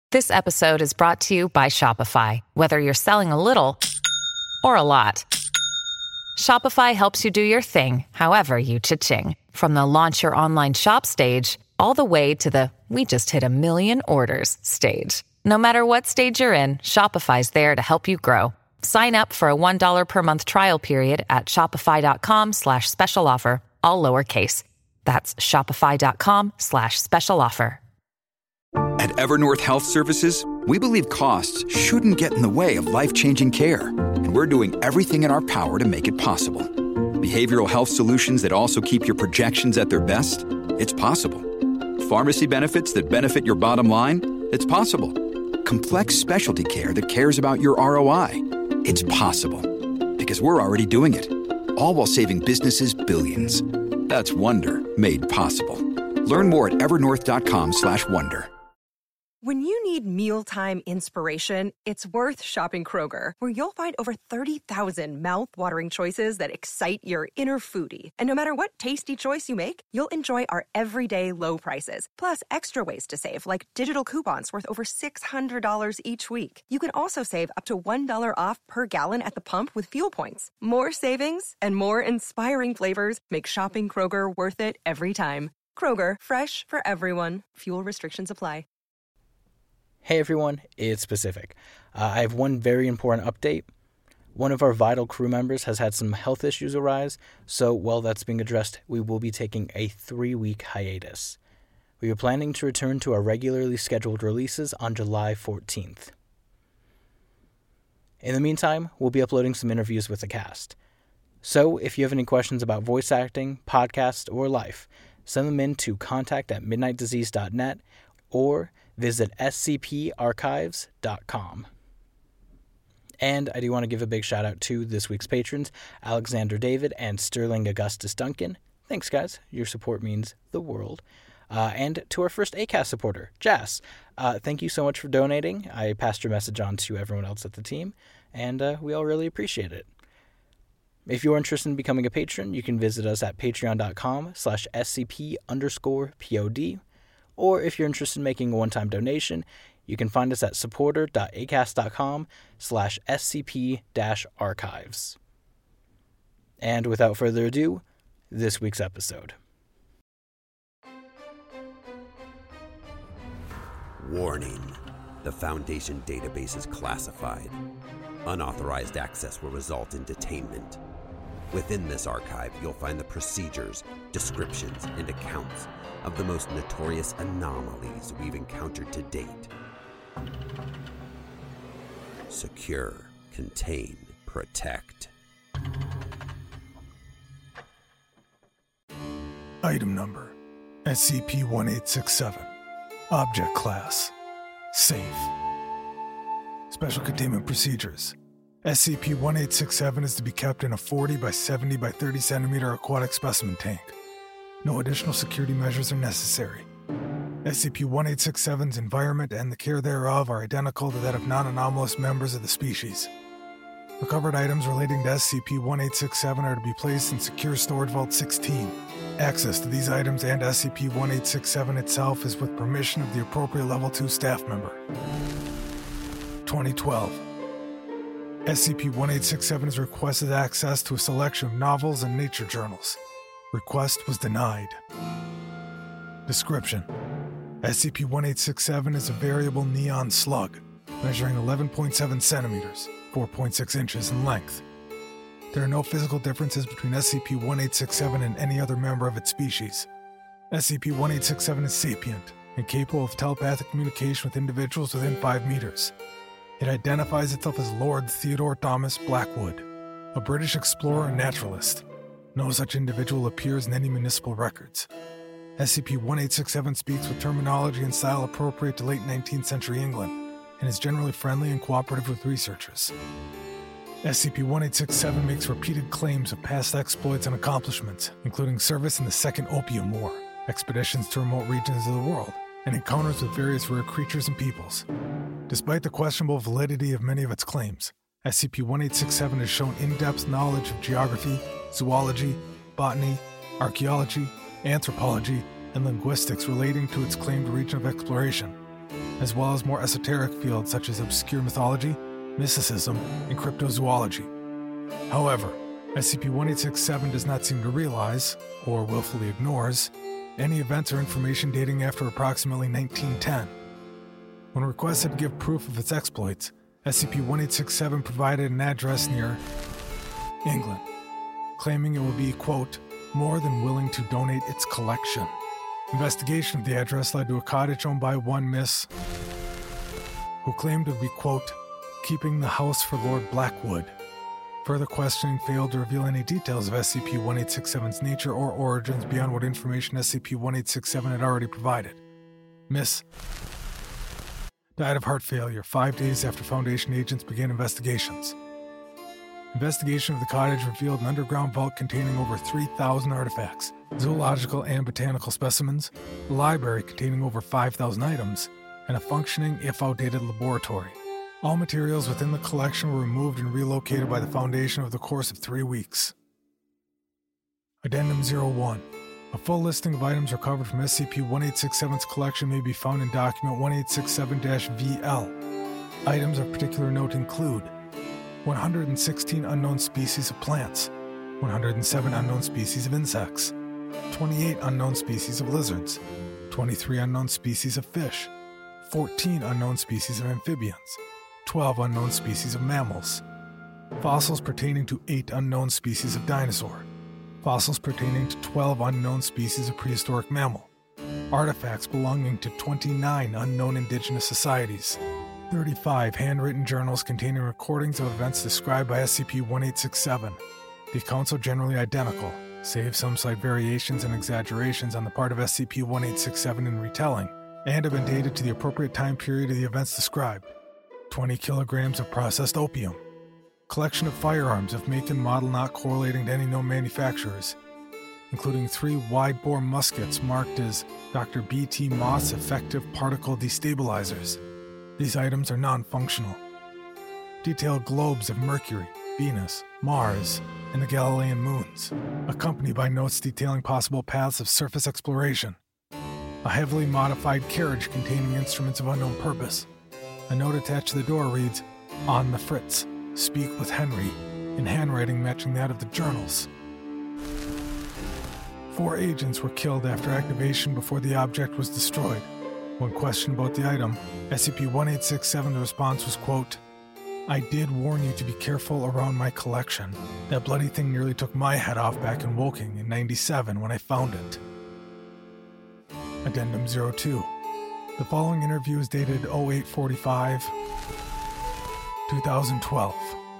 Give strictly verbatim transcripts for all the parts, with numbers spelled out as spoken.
This episode is brought to you by Shopify. Whether you're selling a little or a lot, Shopify helps you do your thing, however you cha-ching. From the launch your online shop stage, all the way to the we just hit a million orders stage. No matter what stage you're in, Shopify's there to help you grow. Sign up for a one dollar per month trial period at shopify.com slash special offer, all lowercase. That's shopify.com slash special offer. At Evernorth Health Services, we believe costs shouldn't get in the way of life-changing care, and we're doing everything in our power to make it possible. Behavioral health solutions that also keep your projections at their best? It's possible. Pharmacy benefits that benefit your bottom line? It's possible. Complex specialty care that cares about your R O I? It's possible. Because we're already doing it. All while saving businesses billions. That's Wonder made possible. Learn more at evernorth.com slash wonder. When you need mealtime inspiration, it's worth shopping Kroger, where you'll find over thirty thousand mouth-watering choices that excite your inner foodie. And no matter what tasty choice you make, you'll enjoy our everyday low prices, plus extra ways to save, like digital coupons worth over six hundred dollars each week. You can also save up to one dollar off per gallon at the pump with fuel points. More savings and more inspiring flavors make shopping Kroger worth it every time. Kroger, fresh for everyone. Fuel restrictions apply. Hey everyone, it's Pacific. Uh, I have one very important update. One of our vital crew members has had some health issues arise, so while that's being addressed, we will be taking a three-week hiatus. We are planning to return to our regularly scheduled releases on July fourteenth. In the meantime, we'll be uploading some interviews with the cast. So if you have any questions about voice acting, podcast, or life, send them in to contact at midnight disease dot net or visit s c p archives dot com. And I do want to give a big shout out to this week's patrons, Alexander David and Sterling Augustus Duncan. Thanks, guys. Your support means the world. Uh, and to our first ACAST supporter, Jas. Uh, thank you so much for donating. I passed your message on to everyone else at the team, and uh, we all really appreciate it. If you're interested in becoming a patron, you can visit us at patreon.com slash scp underscore pod. Or if you're interested in making a one-time donation, you can find us at supporter.acast.com slash scp dash archives. And without further ado, this week's episode. Warning. The Foundation database is classified. Unauthorized access will result in detainment. Within this archive, you'll find the procedures, descriptions, and accounts of the most notorious anomalies we've encountered to date. Secure, contain, protect. Item number, S C P eighteen sixty-seven. Object class, safe. Special containment procedures. S C P eighteen sixty-seven is to be kept in a forty by seventy by thirty centimeter aquatic specimen tank. No additional security measures are necessary. S C P eighteen sixty-seven's environment and the care thereof are identical to that of non-anomalous members of the species. Recovered items relating to S C P eighteen sixty-seven are to be placed in Secure Storage Vault sixteen. Access to these items and S C P eighteen sixty-seven itself is with permission of the appropriate Level two staff member. twenty twelve. S C P eighteen sixty-seven has requested access to a selection of novels and nature journals. Request was denied. Description: S C P eighteen sixty-seven is a variable neon slug, measuring eleven point seven centimeters, four point six inches in length. There are no physical differences between S C P eighteen sixty-seven and any other member of its species. S C P eighteen sixty-seven is sapient and capable of telepathic communication with individuals within five meters. It identifies itself as Lord Theodore Thomas Blackwood, a British explorer and naturalist. No such individual appears in any municipal records. S C P eighteen sixty-seven speaks with terminology and style appropriate to late nineteenth century England, and is generally friendly and cooperative with researchers. S C P eighteen sixty-seven makes repeated claims of past exploits and accomplishments, including service in the Second Opium War, expeditions to remote regions of the world, and encounters with various rare creatures and peoples. Despite the questionable validity of many of its claims, S C P eighteen sixty-seven has shown in-depth knowledge of geography, zoology, botany, archaeology, anthropology, and linguistics relating to its claimed region of exploration. as well as more esoteric fields such as obscure mythology, mysticism, and cryptozoology. However, S C P eighteen sixty-seven does not seem to realize, or willfully ignores, any events or information dating after approximately nineteen ten. When requested to give proof of its exploits, S C P eighteen sixty-seven provided an address near England, claiming it would be, quote, more than willing to donate its collection. Investigation of the address led to a cottage owned by one Miss, who claimed to be, quote, keeping the house for Lord Blackwood. Further questioning failed to reveal any details of S C P eighteen sixty-seven's nature or origins beyond what information S C P eighteen sixty-seven had already provided. Miss died of heart failure five days after Foundation agents began investigations. Investigation of the cottage revealed an underground vault containing over three thousand artifacts, zoological and botanical specimens, a library containing over five thousand items, and a functioning, if outdated, laboratory. All materials within the collection were removed and relocated by the Foundation over the course of three weeks. Addendum zero one. A full listing of items recovered from S C P eighteen sixty-seven's collection may be found in Document eighteen sixty-seven V L. Items of particular note include one hundred sixteen unknown species of plants, one hundred seven unknown species of insects, twenty-eight unknown species of lizards, twenty-three unknown species of fish, fourteen unknown species of amphibians, twelve unknown species of mammals, fossils pertaining to eight unknown species of dinosaur, fossils pertaining to twelve unknown species of prehistoric mammal, artifacts belonging to twenty-nine unknown indigenous societies, thirty-five handwritten journals containing recordings of events described by S C P eighteen sixty-seven. The accounts are generally identical, save some slight variations and exaggerations on the part of S C P eighteen sixty-seven in retelling, and have been dated to the appropriate time period of the events described. twenty kilograms of processed opium. Collection of firearms of make and model not correlating to any known manufacturers, including three wide-bore muskets marked as Doctor B T Moss Effective Particle Destabilizers. These items are non-functional. Detailed globes of Mercury, Venus, Mars, and the Galilean moons, accompanied by notes detailing possible paths of surface exploration. A heavily modified carriage containing instruments of unknown purpose. A note attached to the door reads, "On the Fritz, speak with Henry," in handwriting matching that of the journals. Four agents were killed after activation before the object was destroyed. When questioned about the item, S C P eighteen sixty-seven's response was, quote, "I did warn you to be careful around my collection. That bloody thing nearly took my head off back in Woking in ninety-seven when I found it." Addendum zero two. The following interview is dated oh eight forty-five, twenty twelve.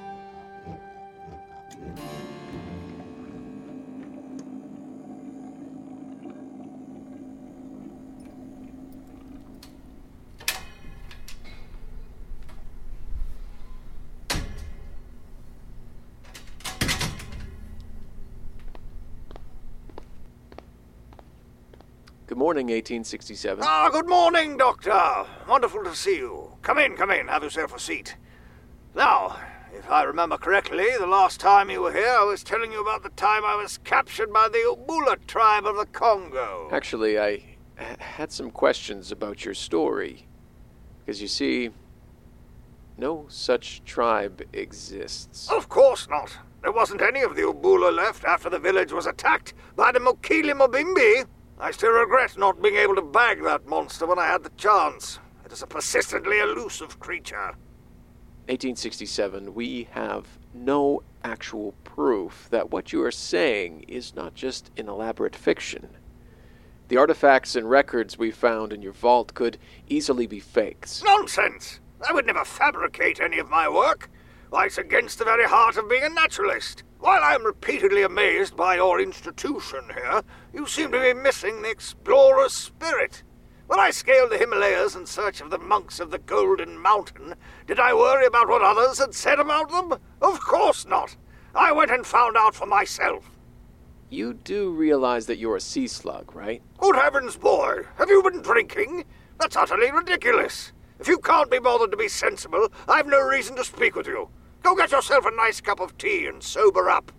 Good morning, eighteen sixty-seven. Ah, good morning, Doctor. Wonderful to see you. Come in, come in. Have yourself a seat. Now, if I remember correctly, the last time you were here, I was telling you about the time I was captured by the Ubula tribe of the Congo. Actually, I h- had some questions about your story. Because you see, no such tribe exists. Of course not. There wasn't any of the Ubula left after the village was attacked by the Mokili Mobimbi. I still regret not being able to bag that monster when I had the chance. It is a persistently elusive creature. eighteen sixty-seven, we have no actual proof that what you are saying is not just an elaborate fiction. The artifacts and records we found in your vault could easily be fakes. Nonsense! I would never fabricate any of my work. Why, it's against the very heart of being a naturalist. While I am repeatedly amazed by your institution here, you seem to be missing the explorer's spirit. When I scaled the Himalayas in search of the monks of the Golden Mountain, did I worry about what others had said about them? Of course not. I went and found out for myself. You do realize that you're a sea slug, right? Good heavens, boy, have you been drinking? That's utterly ridiculous. If you can't be bothered to be sensible, I've no reason to speak with you. Go get yourself a nice cup of tea and sober up.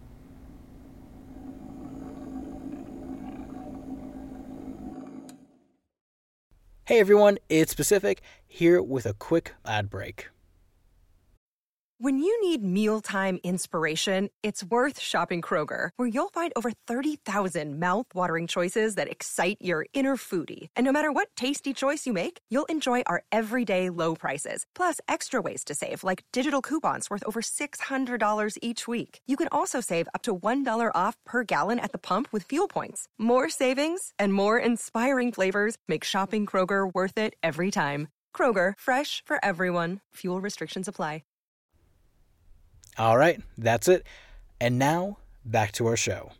Hey everyone, it's Pacific, here with a quick ad break. When you need mealtime inspiration, it's worth shopping Kroger, where you'll find over thirty thousand mouth-watering choices that excite your inner foodie. And no matter what tasty choice you make, you'll enjoy our everyday low prices, plus extra ways to save, like digital coupons worth over six hundred dollars each week. You can also save up to one dollar off per gallon at the pump with fuel points. More savings and more inspiring flavors make shopping Kroger worth it every time. Kroger, fresh for everyone. Fuel restrictions apply. All right, that's it. And now, back to our show.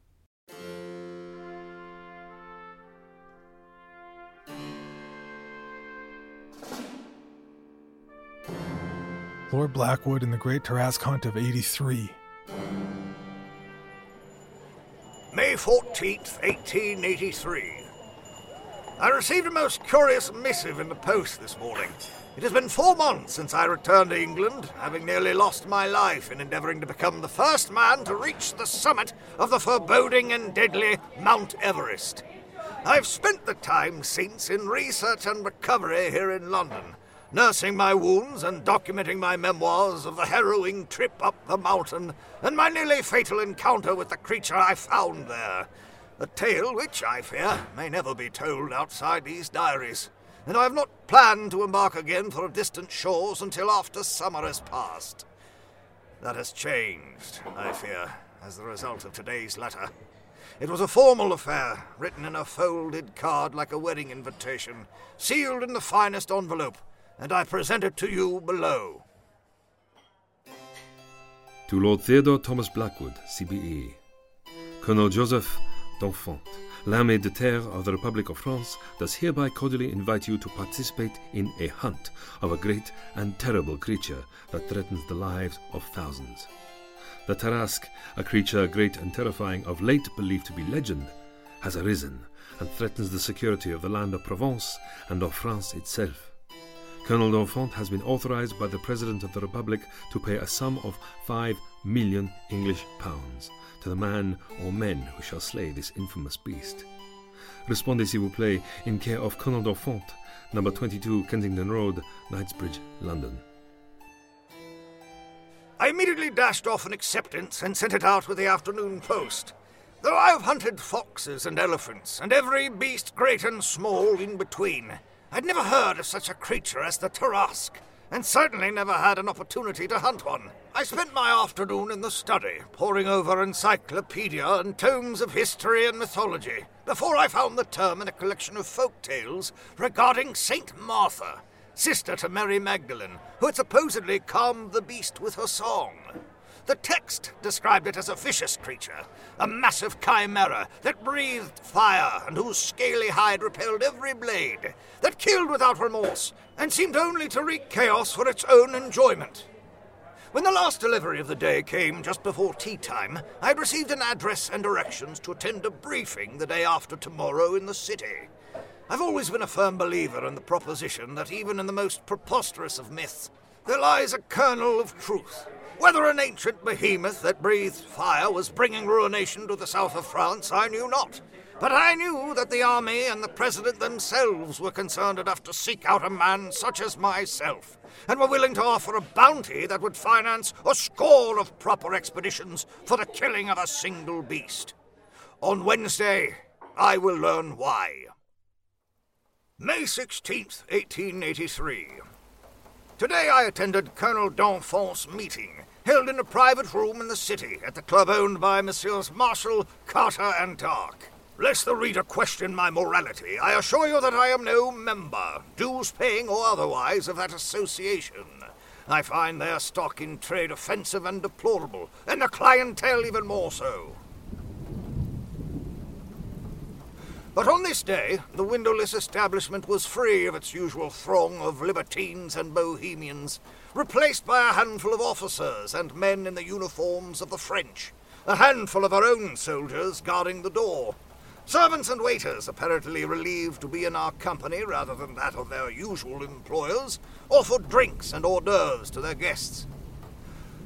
Lord Blackwood and the Great Tarrasque Hunt of eighty-three. May fourteenth, eighteen eighty-three. I received a most curious missive in the post this morning. It has been four months since I returned to England, having nearly lost my life in endeavouring to become the first man to reach the summit of the foreboding and deadly Mount Everest. I've spent the time since in research and recovery here in London, nursing my wounds and documenting my memoirs of the harrowing trip up the mountain and my nearly fatal encounter with the creature I found there. A tale which, I fear, may never be told outside these diaries. And I have not planned to embark again for distant shores until after summer has passed. That has changed, I fear, as the result of today's letter. It was a formal affair, written in a folded card like a wedding invitation, sealed in the finest envelope, and I present it to you below. To Lord Theodore Thomas Blackwood, C B E. Colonel Joseph d'Enfant, L'armée de terre of the Republic of France does hereby cordially invite you to participate in a hunt of a great and terrible creature that threatens the lives of thousands. The Tarrasque, a creature great and terrifying of late believed to be legend, has arisen and threatens the security of the land of Provence and of France itself. Colonel d'Enfant has been authorized by the President of the Republic to pay a sum of five million English pounds to the man or men who shall slay this infamous beast. Respondez s'il vous plaît in care of Colonel d'Enfant, number twenty-two Kensington Road, Knightsbridge, London. I immediately dashed off an acceptance and sent it out with the afternoon post. Though I have hunted foxes and elephants, and every beast great and small in between, I'd never heard of such a creature as the Tarrasque, and certainly never had an opportunity to hunt one. I spent my afternoon in the study, poring over encyclopedia and tomes of history and mythology, before I found the term in a collection of folk tales regarding Saint Martha, sister to Mary Magdalene, who had supposedly calmed the beast with her song. The text described it as a vicious creature, a massive chimera that breathed fire and whose scaly hide repelled every blade, that killed without remorse and seemed only to wreak chaos for its own enjoyment. When the last delivery of the day came just before tea time, I had received an address and directions to attend a briefing the day after tomorrow in the city. I've always been a firm believer in the proposition that even in the most preposterous of myths, there lies a kernel of truth. Whether an ancient behemoth that breathed fire was bringing ruination to the south of France, I knew not. But I knew that the army and the president themselves were concerned enough to seek out a man such as myself, and were willing to offer a bounty that would finance a score of proper expeditions for the killing of a single beast. On Wednesday, I will learn why. May sixteenth, eighteen eighty-three. Today I attended Colonel d'Enfant's meeting, held in a private room in the city at the club owned by Messieurs Marshall, Carter and Dark. Lest the reader question my morality, I assure you that I am no member, dues-paying or otherwise, of that association. I find their stock in trade offensive and deplorable, and the clientele even more so. But on this day, the windowless establishment was free of its usual throng of libertines and bohemians, replaced by a handful of officers and men in the uniforms of the French, a handful of our own soldiers guarding the door. Servants and waiters, apparently relieved to be in our company rather than that of their usual employers, offered drinks and hors d'oeuvres to their guests.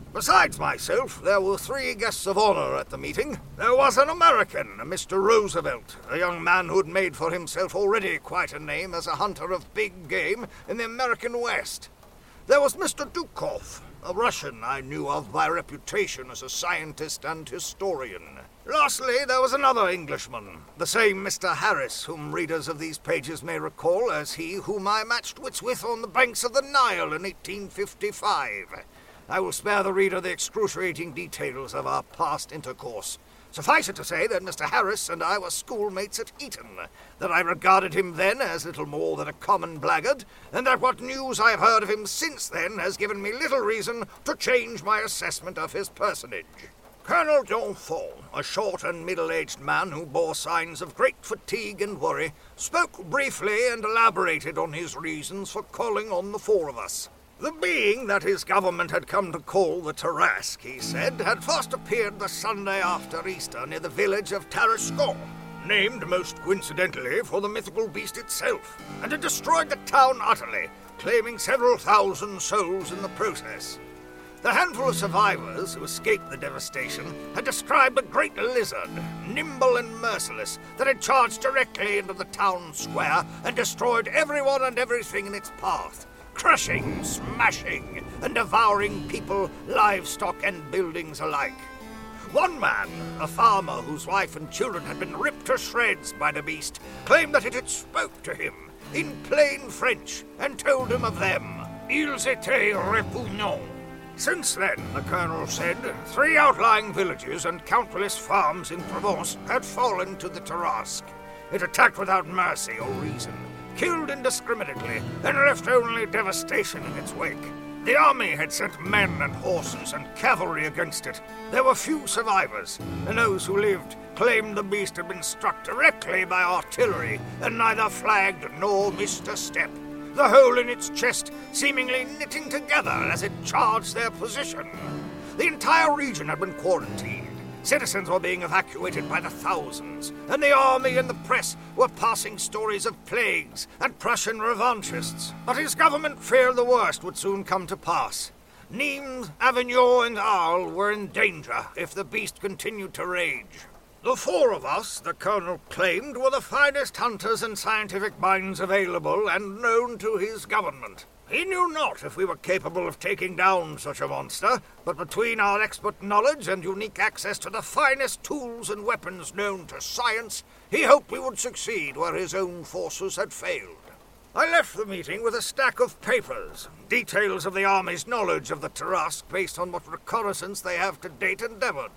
Besides myself, there were three guests of honor at the meeting. There was an American, Mister Roosevelt, a young man who had made for himself already quite a name as a hunter of big game in the American West. There was Mister Dukov, a Russian I knew of by reputation as a scientist and historian. Lastly, there was another Englishman, the same Mister Harris, whom readers of these pages may recall as he whom I matched wits with on the banks of the Nile in eighteen fifty-five. I will spare the reader the excruciating details of our past intercourse. Suffice it to say that Mister Harris and I were schoolmates at Eton, that I regarded him then as little more than a common blackguard, and that what news I have heard of him since then has given me little reason to change my assessment of his personage. Colonel D'Enfant, a short and middle-aged man who bore signs of great fatigue and worry, spoke briefly and elaborated on his reasons for calling on the four of us. The being that his government had come to call the Tarasque, he said, had first appeared the Sunday after Easter near the village of Tarascon, named most coincidentally for the mythical beast itself, and had destroyed the town utterly, claiming several thousand souls in the process. The handful of survivors who escaped the devastation had described a great lizard, nimble and merciless, that had charged directly into the town square and destroyed everyone and everything in its path, crushing, smashing, and devouring people, livestock, and buildings alike. One man, a farmer whose wife and children had been ripped to shreds by the beast, claimed that it had spoke to him in plain French and told him of them. Ils étaient répugnants. Since then, the colonel said, three outlying villages and countless farms in Provence had fallen to the Tarasque. It attacked without mercy or reason, killed indiscriminately, and left only devastation in its wake. The army had sent men and horses and cavalry against it. There were few survivors, and those who lived claimed the beast had been struck directly by artillery and neither flagged nor missed a step, the hole in its chest seemingly knitting together as it charged their position. The entire region had been quarantined. Citizens were being evacuated by the thousands, and the army and the press were passing stories of plagues and Prussian revanchists. But his government feared the worst would soon come to pass. Nimes, Avignon, and Arles were in danger if the beast continued to rage. The four of us, the colonel claimed, were the finest hunters and scientific minds available and known to his government. He knew not if we were capable of taking down such a monster, but between our expert knowledge and unique access to the finest tools and weapons known to science, he hoped we would succeed where his own forces had failed. I left the meeting with a stack of papers, details of the army's knowledge of the Tarasque based on what reconnaissance they have to date endeavored.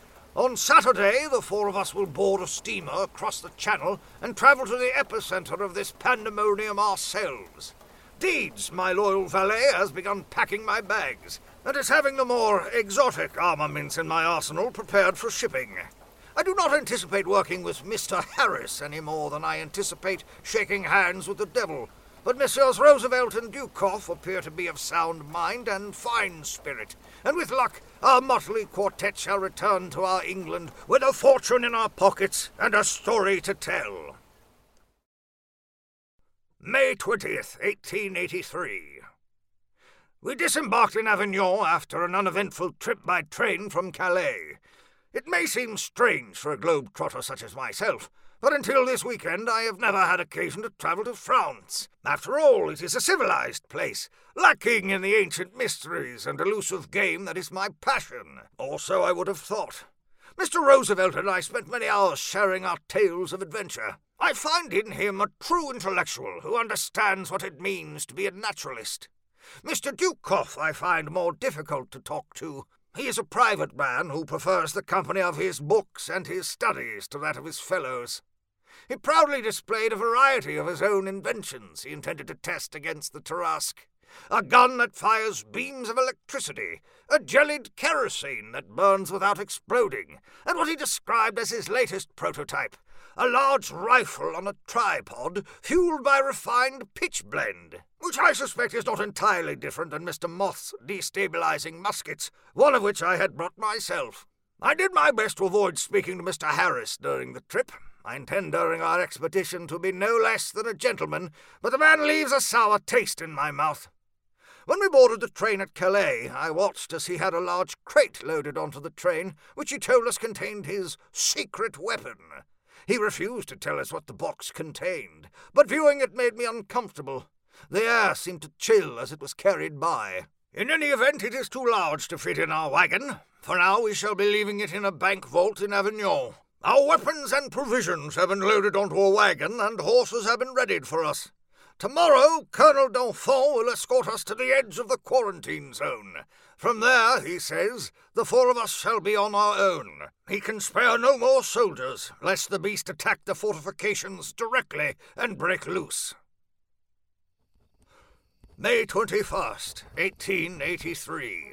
On Saturday, the four of us will board a steamer across the Channel and travel to the epicenter of this pandemonium ourselves. Deeds, my loyal valet, has begun packing my bags, and is having the more exotic armaments in my arsenal prepared for shipping. I do not anticipate working with Mister Harris any more than I anticipate shaking hands with the devil, but Messieurs Roosevelt and Dukov appear to be of sound mind and fine spirit, and with luck our motley quartet shall return to our England with a fortune in our pockets and a story to tell. May twentieth, eighteen eighty-three. We disembarked in Avignon after an uneventful trip by train from Calais. It may seem strange for a globe-trotter such as myself, but until this weekend I have never had occasion to travel to France. After all, it is a civilized place, lacking in the ancient mysteries and elusive game that is my passion, or so I would have thought. Mister Roosevelt and I spent many hours sharing our tales of adventure. I find in him a true intellectual who understands what it means to be a naturalist. Mister Dukov I find more difficult to talk to. He is a private man who prefers the company of his books and his studies to that of his fellows. He proudly displayed a variety of his own inventions he intended to test against the Tarasque. A gun that fires beams of electricity, a jellied kerosene that burns without exploding, and what he described as his latest prototype, a large rifle on a tripod fueled by refined pitchblende, which I suspect is not entirely different than Mister Moth's destabilizing muskets, one of which I had brought myself. I did my best to avoid speaking to Mister Harris during the trip. I intend during our expedition to be no less than a gentleman, but the man leaves a sour taste in my mouth. When we boarded the train at Calais, I watched as he had a large crate loaded onto the train, which he told us contained his secret weapon. He refused to tell us what the box contained, but viewing it made me uncomfortable. The air seemed to chill as it was carried by. In any event, it is too large to fit in our wagon. For now, we shall be leaving it in a bank vault in Avignon. Our weapons and provisions have been loaded onto a wagon, and horses have been readied for us. Tomorrow, Colonel D'Enfant will escort us to the edge of the quarantine zone. From there, he says, the four of us shall be on our own. He can spare no more soldiers, lest the beast attack the fortifications directly and break loose. May twenty-first, eighteen eighty-three.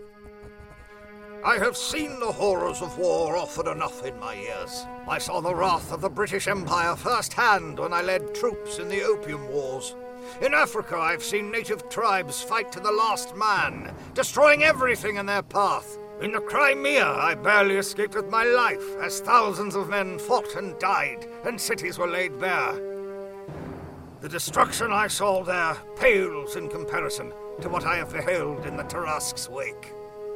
I have seen the horrors of war often enough in my years. I saw the wrath of the British Empire first-hand when I led troops in the Opium Wars. In Africa, I've seen native tribes fight to the last man, destroying everything in their path. In the Crimea, I barely escaped with my life, as thousands of men fought and died, and cities were laid bare. The destruction I saw there pales in comparison to what I have beheld in the Tarasque's wake.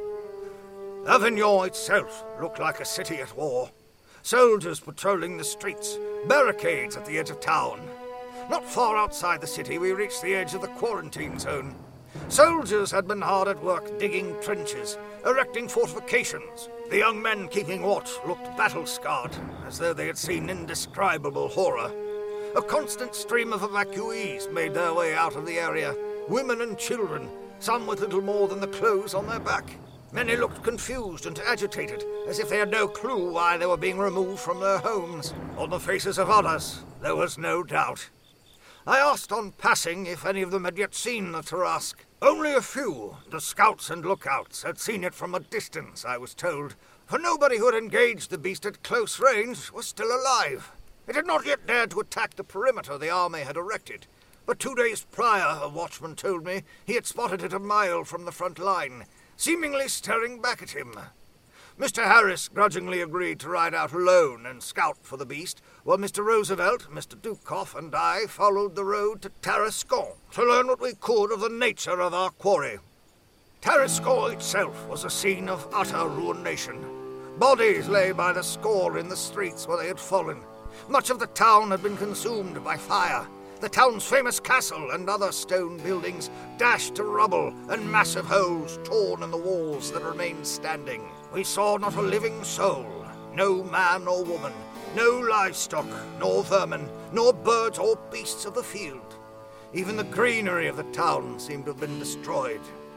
Avignon itself looked like a city at war. Soldiers patrolling the streets, barricades at the edge of town. Not far outside the city, we reached the edge of the quarantine zone. Soldiers had been hard at work digging trenches, erecting fortifications. The young men keeping watch looked battle-scarred, as though they had seen indescribable horror. A constant stream of evacuees made their way out of the area, women and children, some with little more than the clothes on their back. Many looked confused and agitated, as if they had no clue why they were being removed from their homes. On the faces of others, there was no doubt. I asked on passing if any of them had yet seen the Tarasque. Only a few, the scouts and lookouts, had seen it from a distance, I was told, for nobody who had engaged the beast at close range was still alive. It had not yet dared to attack the perimeter the army had erected, but two days prior, a watchman told me, he had spotted it a mile from the front line, seemingly staring back at him. Mister Harris grudgingly agreed to ride out alone and scout for the beast, while Mister Roosevelt, Mister Dukoff, and I followed the road to Tarascon to learn what we could of the nature of our quarry. Tarascon itself was a scene of utter ruination. Bodies lay by the score in the streets where they had fallen. Much of the town had been consumed by fire. The town's famous castle and other stone buildings dashed to rubble, and massive holes torn in the walls that remained standing. We saw not a living soul, no man or woman, no livestock, nor vermin, nor birds or beasts of the field. Even the greenery of the town seemed to have been destroyed.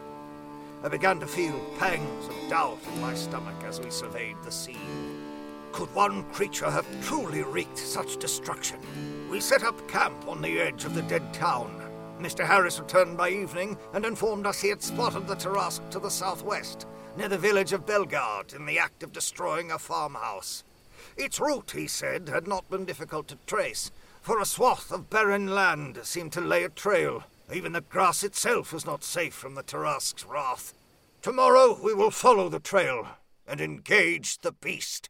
I began to feel pangs of doubt in my stomach as we surveyed the scene. Could one creature have truly wreaked such destruction? We set up camp on the edge of the dead town. Mister Harris returned by evening and informed us he had spotted the Tarasque to the southwest, near the village of Bellegarde, in the act of destroying a farmhouse. Its route, he said, had not been difficult to trace, for a swath of barren land seemed to lay a trail. Even the grass itself was not safe from the Tarasque's wrath. Tomorrow we will follow the trail and engage the beast.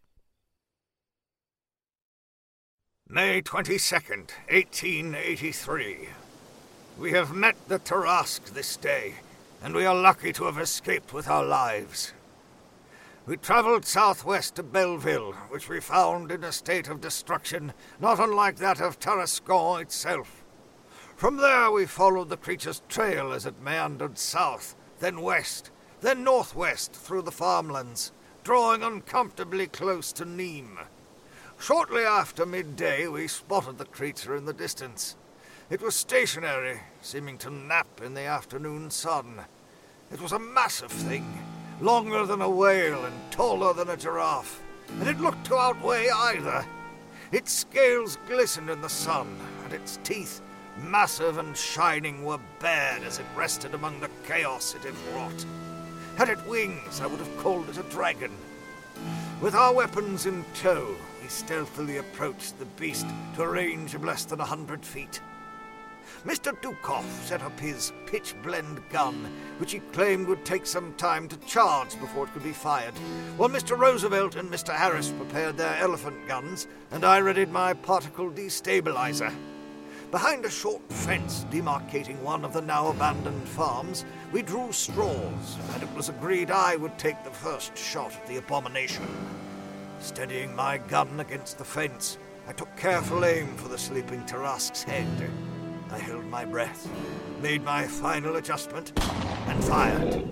May twenty-second, eighteen eighty-three. We have met the Tarasque this day, and we are lucky to have escaped with our lives. We travelled southwest to Belleville, which we found in a state of destruction not unlike that of Tarascon itself. From there we followed the creature's trail as it meandered south, then west, then northwest through the farmlands, drawing uncomfortably close to Nîmes. Shortly after midday, we spotted the creature in the distance. It was stationary, seeming to nap in the afternoon sun. It was a massive thing, longer than a whale and taller than a giraffe, and it looked to outweigh either. Its scales glistened in the sun, and its teeth, massive and shining, were bared as it rested among the chaos it had wrought. Had it wings, I would have called it a dragon. With our weapons in tow, we stealthily approached the beast to a range of less than a hundred feet. Mister Dukoff set up his pitch-blende gun, which he claimed would take some time to charge before it could be fired, while Mister Roosevelt and Mister Harris prepared their elephant guns, and I readied my particle destabilizer. Behind a short fence demarcating one of the now abandoned farms, we drew straws, and it was agreed I would take the first shot at the abomination. Steadying my gun against the fence, I took careful aim for the sleeping Tarrasque's head. I held my breath, made my final adjustment, and fired.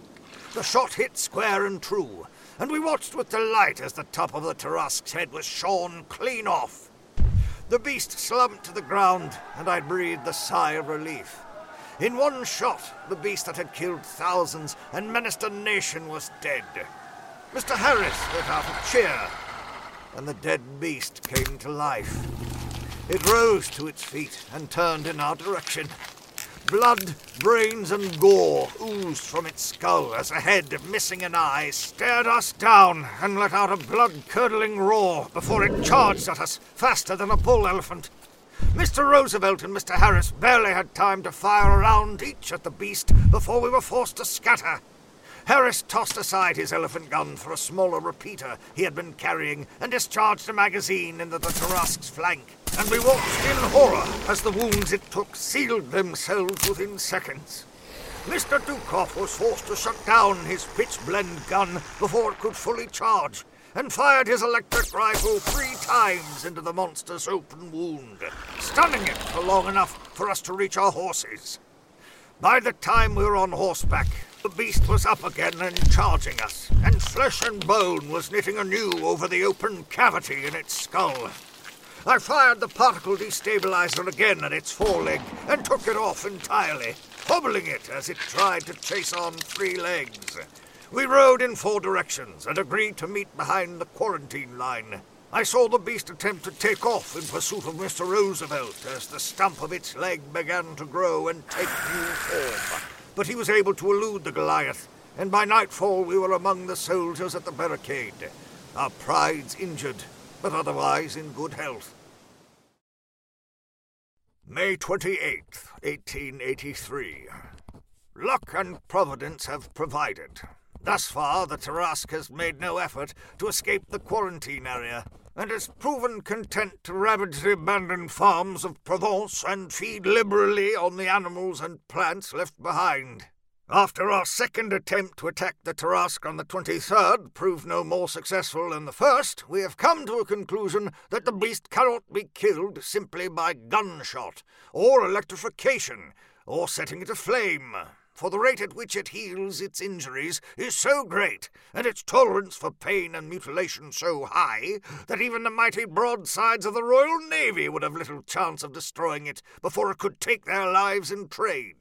The shot hit square and true, and we watched with delight as the top of the Tarrasque's head was shorn clean off. The beast slumped to the ground, and I breathed a sigh of relief. In one shot, the beast that had killed thousands and menaced a nation was dead. Mister Harris let out a cheer, and the dead beast came to life. It rose to its feet and turned in our direction. Blood, brains, and gore oozed from its skull as a head missing an eye stared us down and let out a blood-curdling roar before it charged at us faster than a bull elephant. Mister Roosevelt and Mister Harris barely had time to fire a round each at the beast before we were forced to scatter. Harris tossed aside his elephant gun for a smaller repeater he had been carrying and discharged a magazine into the Tarrasque's flank, and we watched in horror as the wounds it took sealed themselves within seconds. Mister Dukoff was forced to shut down his pitch-blende gun before it could fully charge, and fired his electric rifle three times into the monster's open wound, stunning it for long enough for us to reach our horses. By the time we were on horseback, the beast was up again and charging us, and flesh and bone was knitting anew over the open cavity in its skull. I fired the particle destabilizer again at its foreleg and took it off entirely, hobbling it as it tried to chase on three legs. We rode in four directions and agreed to meet behind the quarantine line. I saw the beast attempt to take off in pursuit of Mister Roosevelt as the stump of its leg began to grow and take new form. But he was able to elude the Goliath, and by nightfall we were among the soldiers at the barricade, our prides injured, but otherwise in good health. May twenty-eighth, eighteen eighty-three. Luck and Providence have provided. Thus far, the Tarrasque has made no effort to escape the quarantine area, and has proven content to ravage the abandoned farms of Provence and feed liberally on the animals and plants left behind. After our second attempt to attack the Tarrasque on the twenty-third proved no more successful than the first, we have come to a conclusion that the beast cannot be killed simply by gunshot, or electrification, or setting it aflame, for the rate at which it heals its injuries is so great, and its tolerance for pain and mutilation so high, that even the mighty broadsides of the Royal Navy would have little chance of destroying it before it could take their lives in trade.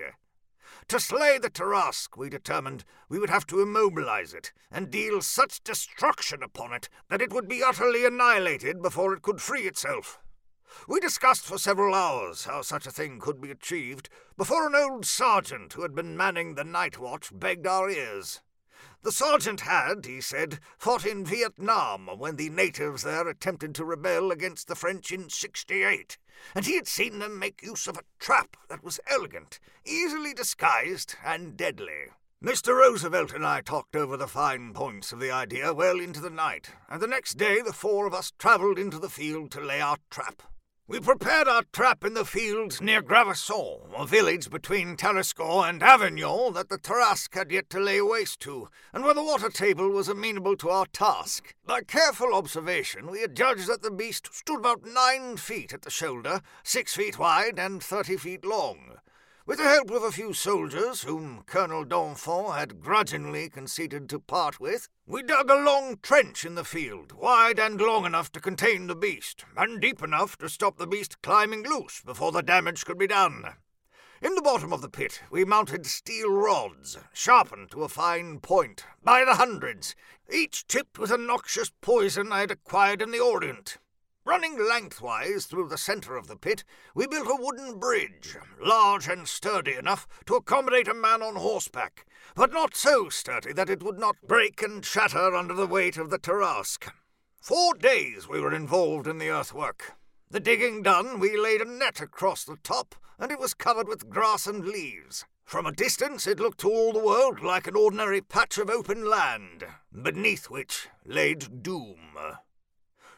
To slay the Tarrasque, we determined we would have to immobilize it, and deal such destruction upon it that it would be utterly annihilated before it could free itself. We discussed for several hours how such a thing could be achieved, before an old sergeant who had been manning the night watch begged our ears. The sergeant had, he said, fought in Vietnam when the natives there attempted to rebel against the French in sixty-eight, and he had seen them make use of a trap that was elegant, easily disguised, and deadly. Mister Roosevelt and I talked over the fine points of the idea well into the night, and the next day the four of us travelled into the field to lay our trap. We prepared our trap in the fields near Gravesson, a village between Tarascon and Avignon that the Tarrasque had yet to lay waste to, and where the water table was amenable to our task. By careful observation, we had judged that the beast stood about nine feet at the shoulder, six feet wide, and thirty feet long. With the help of a few soldiers, whom Colonel D'Enfant had grudgingly conceded to part with, we dug a long trench in the field, wide and long enough to contain the beast, and deep enough to stop the beast climbing loose before the damage could be done. In the bottom of the pit we mounted steel rods, sharpened to a fine point, by the hundreds, each tipped with a noxious poison I had acquired in the Orient. Running lengthwise through the centre of the pit, we built a wooden bridge, large and sturdy enough to accommodate a man on horseback, but not so sturdy that it would not break and shatter under the weight of the Tarrasque. Four days we were involved in the earthwork. The digging done, we laid a net across the top, and it was covered with grass and leaves. From a distance it looked to all the world like an ordinary patch of open land, beneath which laid doom.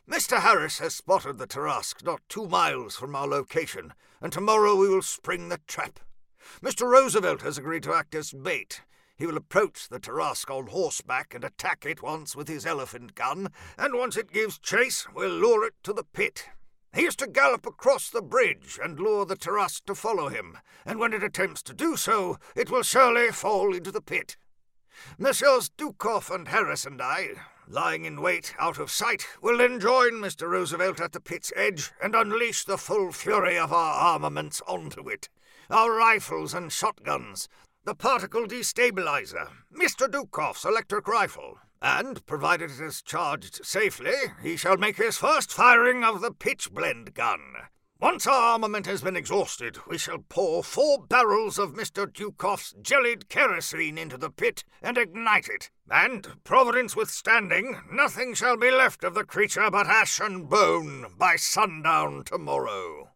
Mister Harris has spotted the Tarrasque not two miles from our location, and tomorrow we will spring the trap. Mister Roosevelt has agreed to act as bait. He will approach the Tarrasque on horseback and attack it once with his elephant gun, and once it gives chase, we'll lure it to the pit. He is to gallop across the bridge and lure the Tarrasque to follow him, and when it attempts to do so, it will surely fall into the pit. Messieurs Dukoff and Harris and I, lying in wait out of sight, will then join Mister Roosevelt at the pit's edge and unleash the full fury of our armaments onto it. Our rifles and shotguns, the particle destabilizer, Mister Dukoff's electric rifle, and, provided it is charged safely, he shall make his first firing of the pitch-blende gun. Once our armament has been exhausted, we shall pour four barrels of Mister Dukoff's jellied kerosene into the pit and ignite it. And, Providence withstanding, nothing shall be left of the creature but ash and bone by sundown tomorrow.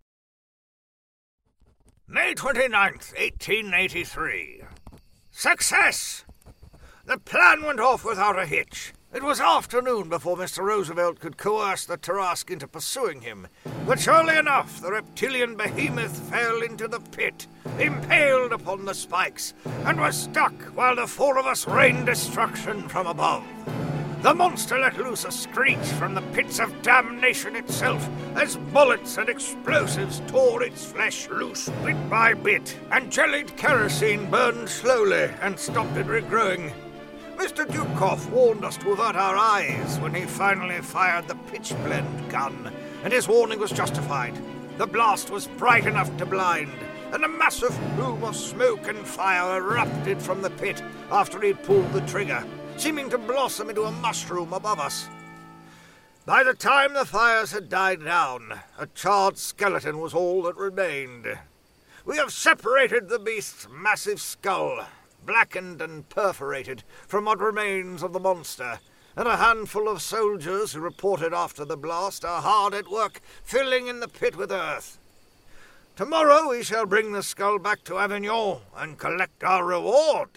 May twenty-ninth, eighteen eighty-three. Success! The plan went off without a hitch. It was afternoon before Mister Roosevelt could coerce the Tarrasque into pursuing him, but surely enough the reptilian behemoth fell into the pit, impaled upon the spikes, and was stuck while the four of us rained destruction from above. The monster let loose a screech from the pits of damnation itself as bullets and explosives tore its flesh loose bit by bit, and jellied kerosene burned slowly and stopped it regrowing. Mister Dukoff warned us to avert our eyes when he finally fired the pitch-blende gun, and his warning was justified. The blast was bright enough to blind, and a massive plume of smoke and fire erupted from the pit after he'd pulled the trigger, seeming to blossom into a mushroom above us. By the time the fires had died down, a charred skeleton was all that remained. We have separated the beast's massive skull, blackened and perforated, from what remains of the monster, and a handful of soldiers who reported after the blast are hard at work filling in the pit with earth. Tomorrow we shall bring the skull back to Avignon and collect our reward.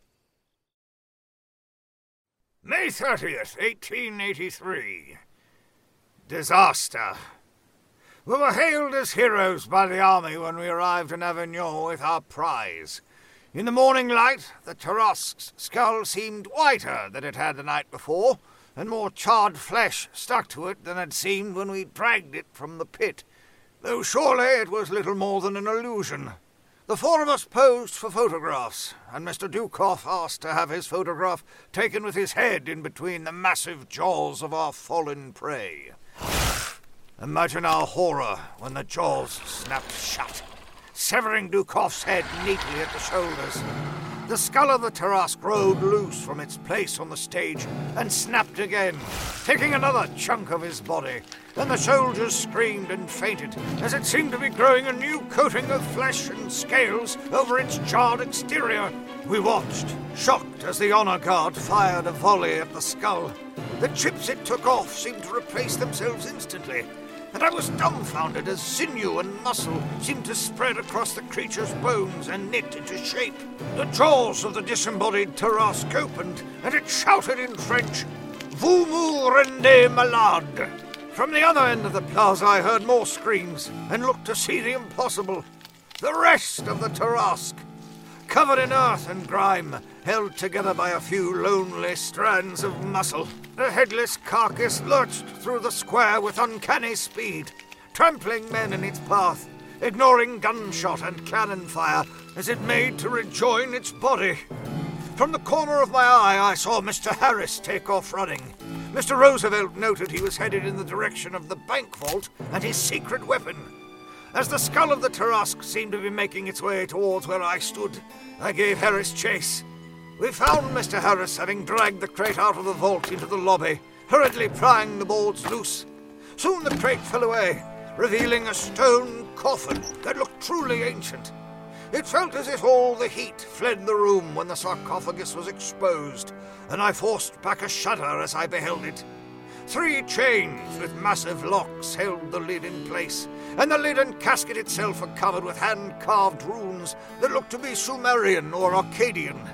May thirtieth, eighteen eighty-three. Disaster. We were hailed as heroes by the army when we arrived in Avignon with our prize. In the morning light, the Tarrasque's skull seemed whiter than it had the night before, and more charred flesh stuck to it than had seemed when we dragged it from the pit, though surely it was little more than an illusion. The four of us posed for photographs, and Mister Dukoff asked to have his photograph taken with his head in between the massive jaws of our fallen prey. Imagine our horror when the jaws snapped shut, severing Dukoff's head neatly at the shoulders. The skull of the Tarrasque rode loose from its place on the stage and snapped again, taking another chunk of his body, and the soldiers screamed and fainted as it seemed to be growing a new coating of flesh and scales over its charred exterior. We watched, shocked as the honor guard fired a volley at the skull. The chips it took off seemed to replace themselves instantly, and I was dumbfounded as sinew and muscle seemed to spread across the creature's bones and knit into shape. The jaws of the disembodied Tarrasque opened, and it shouted in French, "Vous me rendez malade." From the other end of the plaza I heard more screams, and looked to see the impossible. The rest of the Tarrasque, covered in earth and grime, held together by a few lonely strands of muscle. The headless carcass lurched through the square with uncanny speed, trampling men in its path, ignoring gunshot and cannon fire as it made to rejoin its body. From the corner of my eye I saw Mister Harris take off running. Mister Roosevelt noted he was headed in the direction of the bank vault and his secret weapon. As the skull of the Tarrasque seemed to be making its way towards where I stood, I gave Harris chase. We found Mister Harris having dragged the crate out of the vault into the lobby, hurriedly prying the boards loose. Soon the crate fell away, revealing a stone coffin that looked truly ancient. It felt as if all the heat fled the room when the sarcophagus was exposed, and I forced back a shudder as I beheld it. Three chains with massive locks held the lid in place, and the lid and casket itself were covered with hand-carved runes that looked to be Sumerian or Akkadian.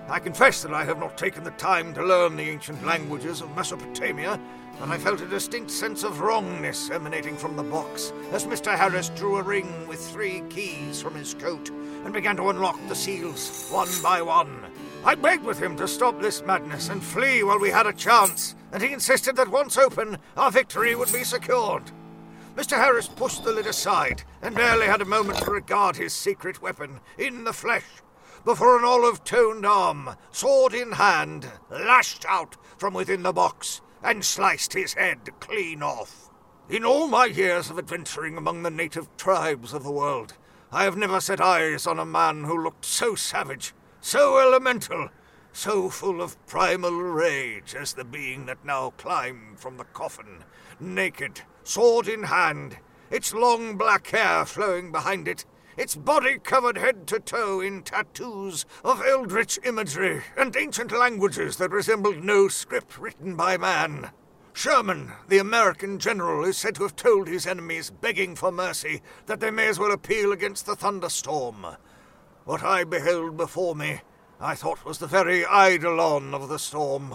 I confess that I have not taken the time to learn the ancient languages of Mesopotamia, but I felt a distinct sense of wrongness emanating from the box as Mister Harris drew a ring with three keys from his coat and began to unlock the seals one by one. I begged with him to stop this madness and flee while we had a chance, and he insisted that once open, our victory would be secured. Mister Harris pushed the lid aside and barely had a moment to regard his secret weapon in the flesh before an olive-toned arm, sword in hand, lashed out from within the box and sliced his head clean off. In all my years of adventuring among the native tribes of the world, I have never set eyes on a man who looked so savage, so elemental, so full of primal rage as the being that now climbed from the coffin, naked, sword in hand, its long black hair flowing behind it, its body covered head to toe in tattoos of eldritch imagery and ancient languages that resembled no script written by man. Sherman, the American general, is said to have told his enemies, begging for mercy, that they may as well appeal against the thunderstorm. What I beheld before me, I thought was the very eidolon of the storm.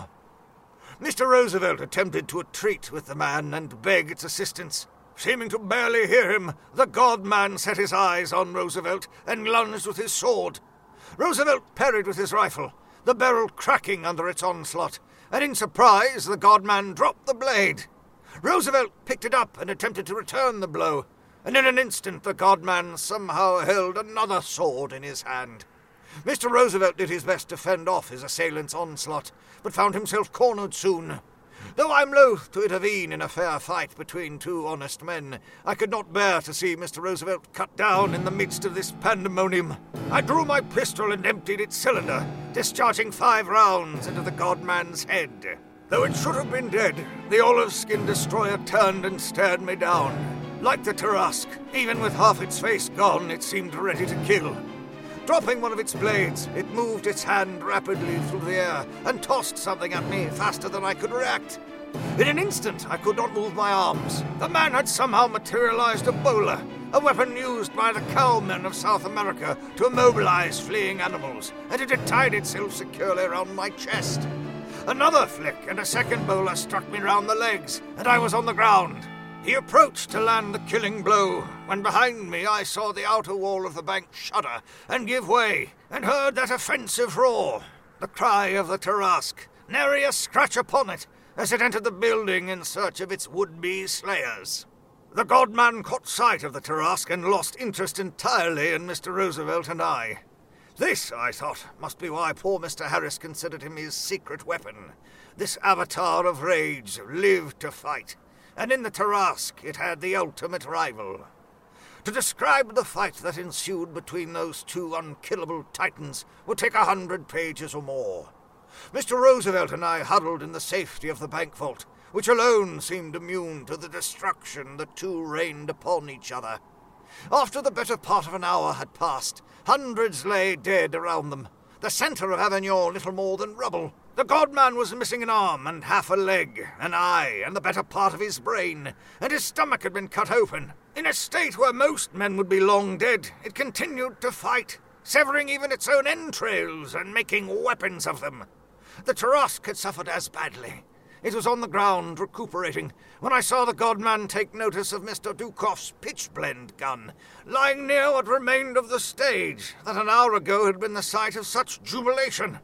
Mister Roosevelt attempted to entreat with the man and beg its assistance. Seeming to barely hear him, the God-man set his eyes on Roosevelt and lunged with his sword. Roosevelt parried with his rifle, the barrel cracking under its onslaught, and in surprise the God-man dropped the blade. Roosevelt picked it up and attempted to return the blow, and in an instant the God-man somehow held another sword in his hand. Mister Roosevelt did his best to fend off his assailant's onslaught, but found himself cornered soon. Though I'm loath to intervene in a fair fight between two honest men, I could not bear to see Mister Roosevelt cut down in the midst of this pandemonium. I drew my pistol and emptied its cylinder, discharging five rounds into the God-man's head. Though it should have been dead, the olive-skinned destroyer turned and stared me down. Like the Tarrasque, even with half its face gone, it seemed ready to kill. Dropping one of its blades, it moved its hand rapidly through the air and tossed something at me faster than I could react. In an instant, I could not move my arms. The man had somehow materialized a bola, a weapon used by the cowmen of South America to immobilize fleeing animals, and it had tied itself securely around my chest. Another flick, and a second bola struck me round the legs, and I was on the ground. He approached to land the killing blow, when behind me I saw the outer wall of the bank shudder and give way, and heard that offensive roar, the cry of the Tarrasque, nary a scratch upon it, as it entered the building in search of its would-be slayers. The God-man caught sight of the Tarrasque and lost interest entirely in Mister Roosevelt and I. This, I thought, must be why poor Mister Harris considered him his secret weapon. This avatar of rage lived to fight, and in the Tarrasque it had the ultimate rival. To describe the fight that ensued between those two unkillable titans would take a hundred pages or more. Mister Roosevelt and I huddled in the safety of the bank vault, which alone seemed immune to the destruction the two rained upon each other. After the better part of an hour had passed, hundreds lay dead around them, the centre of Avignon little more than rubble. The God-man was missing an arm and half a leg, an eye, and the better part of his brain, and his stomach had been cut open. In a state where most men would be long dead, it continued to fight, severing even its own entrails and making weapons of them. The Tarrasque had suffered as badly. It was on the ground, recuperating, when I saw the God-man take notice of Mister Dukoff's pitch-blende gun, lying near what remained of the stage that an hour ago had been the site of such jubilation.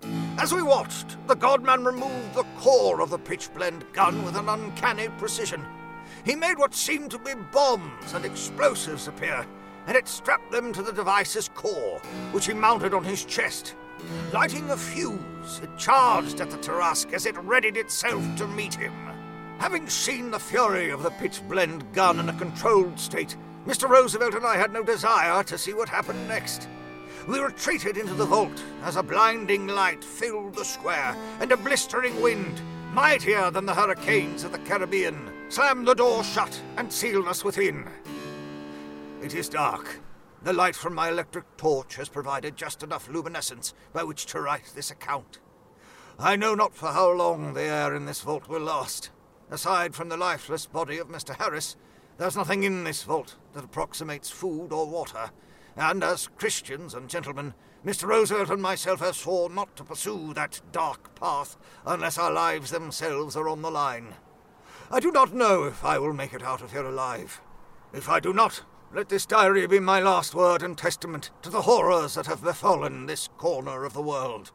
As we watched, the God-man removed the core of the pitch-blende gun with an uncanny precision. He made what seemed to be bombs and explosives appear, and it strapped them to the device's core, which he mounted on his chest. Lighting a fuse, it charged at the Tarrasque as it readied itself to meet him. Having seen the fury of the pitch-blende gun in a controlled state, Mister Roosevelt and I had no desire to see what happened next. We retreated into the vault as a blinding light filled the square, and a blistering wind, mightier than the hurricanes of the Caribbean, slammed the door shut and sealed us within. It is dark. The light from my electric torch has provided just enough luminescence by which to write this account. I know not for how long the air in this vault will last. Aside from the lifeless body of Mister Harris, there's nothing in this vault that approximates food or water, and as Christians and gentlemen, Mister Roosevelt and myself have sworn not to pursue that dark path unless our lives themselves are on the line. I do not know if I will make it out of here alive. If I do not, let this diary be my last word and testament to the horrors that have befallen this corner of the world.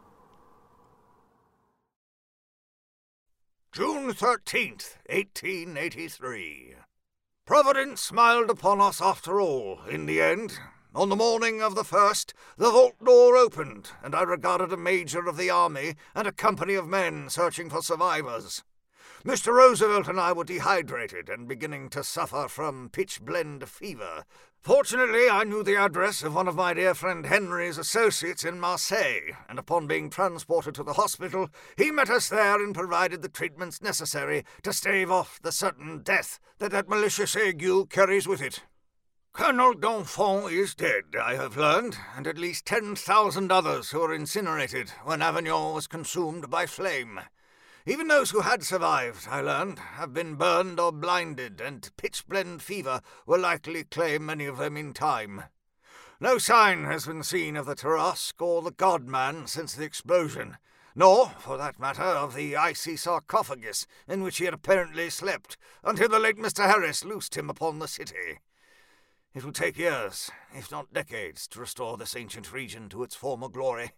June thirteenth, eighteen eighty-three. Providence smiled upon us after all, in the end. On the morning of the first, the vault door opened, and I regarded a major of the army and a company of men searching for survivors. Mister Roosevelt and I were dehydrated and beginning to suffer from pitch-blende fever. Fortunately, I knew the address of one of my dear friend Henry's associates in Marseille, and upon being transported to the hospital, he met us there and provided the treatments necessary to stave off the certain death that that malicious ague carries with it. Colonel D'Enfant is dead, I have learned, and at least ten thousand others who were incinerated when Avignon was consumed by flame. Even those who had survived, I learned, have been burned or blinded, and pitch-blende fever will likely claim many of them in time. No sign has been seen of the Tarasque or the God-Man since the explosion, nor, for that matter, of the icy sarcophagus in which he had apparently slept, until the late Mister Harris loosed him upon the city. It will take years, if not decades, to restore this ancient region to its former glory.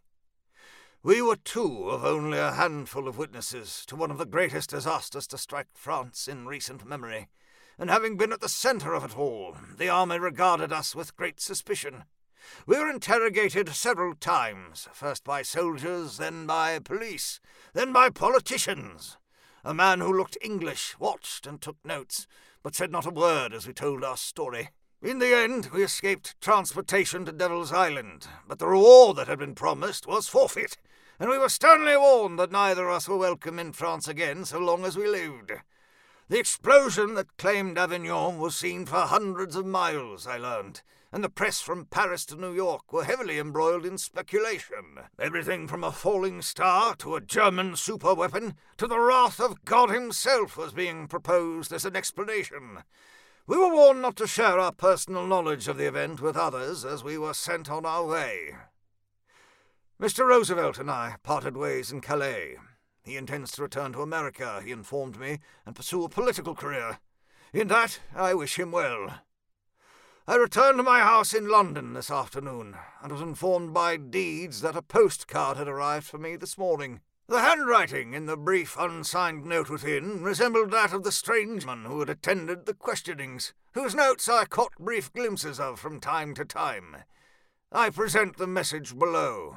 We were two of only a handful of witnesses to one of the greatest disasters to strike France in recent memory, and having been at the centre of it all, the army regarded us with great suspicion. We were interrogated several times, first by soldiers, then by police, then by politicians. A man who looked English watched and took notes, but said not a word as we told our story. In the end, we escaped transportation to Devil's Island, but the reward that had been promised was forfeit, and we were sternly warned that neither of us were welcome in France again so long as we lived. The explosion that claimed Avignon was seen for hundreds of miles, I learned, and the press from Paris to New York were heavily embroiled in speculation. Everything from a falling star to a German superweapon to the wrath of God himself was being proposed as an explanation. We were warned not to share our personal knowledge of the event with others as we were sent on our way. Mister Roosevelt and I parted ways in Calais. He intends to return to America, he informed me, and pursue a political career. In that, I wish him well. I returned to my house in London this afternoon, and was informed by Deeds that a postcard had arrived for me this morning. The handwriting in the brief unsigned note within resembled that of the strange man who had attended the questionings, whose notes I caught brief glimpses of from time to time. I present the message below.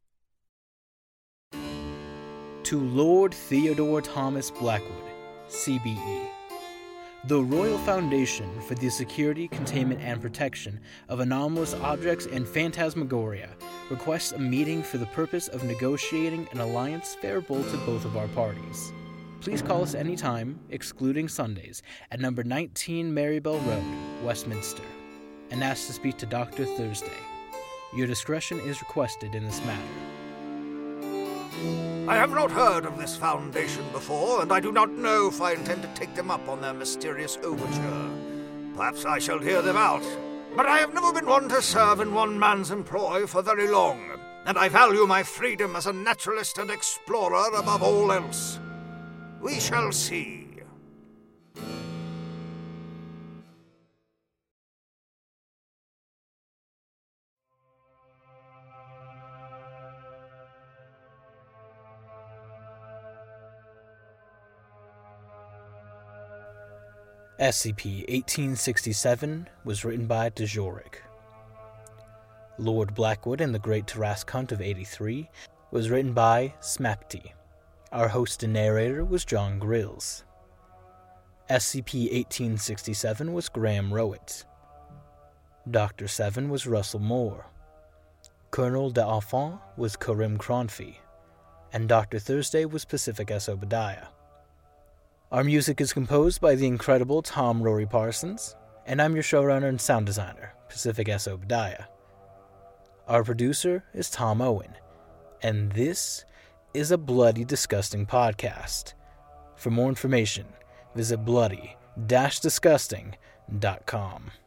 To Lord Theodore Thomas Blackwood, C B E. The Royal Foundation for the Security, Containment, and Protection of Anomalous Objects and Phantasmagoria requests a meeting for the purpose of negotiating an alliance favorable to both of our parties. Please call us anytime, excluding Sundays, at number nineteen Marybell Road, Westminster, and ask to speak to Doctor Thursday. Your discretion is requested in this matter. I have not heard of this foundation before, and I do not know if I intend to take them up on their mysterious overture. Perhaps I shall hear them out, but I have never been one to serve in one man's employ for very long, and I value my freedom as a naturalist and explorer above all else. We shall see. S C P eighteen sixty-seven was written by Dvorak. Lord Blackwood and the Great Tarasque Hunt of eighty-three was written by Smapty. Our host and narrator was John Grills. S C P eighteen sixty-seven was Graham Rowett. Doctor Seven was Russell Moore. Colonel D'Enfant was Karim Cronfy. And Doctor Thursday was Pacific S. Obadiah. Our music is composed by the incredible Tom Rory Parsons, and I'm your showrunner and sound designer, Pacific S. Obadiah. Our producer is Tom Owen, and this is a bloody disgusting podcast. For more information, visit bloody dash disgusting dot com.